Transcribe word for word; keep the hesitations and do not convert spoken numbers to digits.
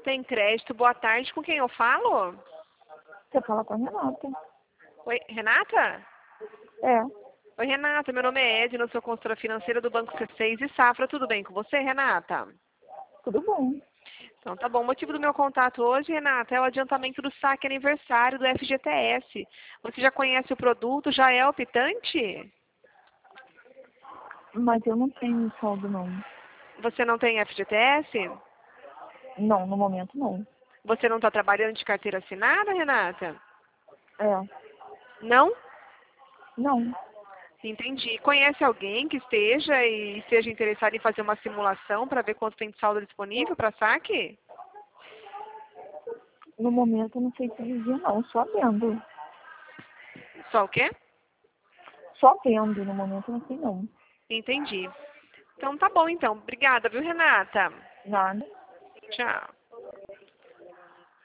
Tem crédito, boa tarde. Com quem eu falo? Você fala com a Renata. Oi, Renata? É, Oi, Renata. Meu nome é Edna, sou consultora financeira do Banco C seis e Safra. Tudo bem com você, Renata? tudo bom. Então tá bom. O motivo do meu contato hoje, Renata, é o adiantamento do saque aniversário do F G T S. Você já conhece o produto? Já é optante? Mas eu não tenho saldo, não. Você não tem F G T S? Não, no momento não. Você não está trabalhando de carteira assinada, Renata? É, Não? não. Entendi. Conhece alguém que esteja e esteja interessado em fazer uma simulação para ver quanto tem de saldo disponível para saque? No momento eu não sei te dizer, não. Só vendo. Só o quê? Só vendo, no momento eu não sei, não. Entendi. Então tá bom então. Obrigada, viu, Renata? Nada. Tchau.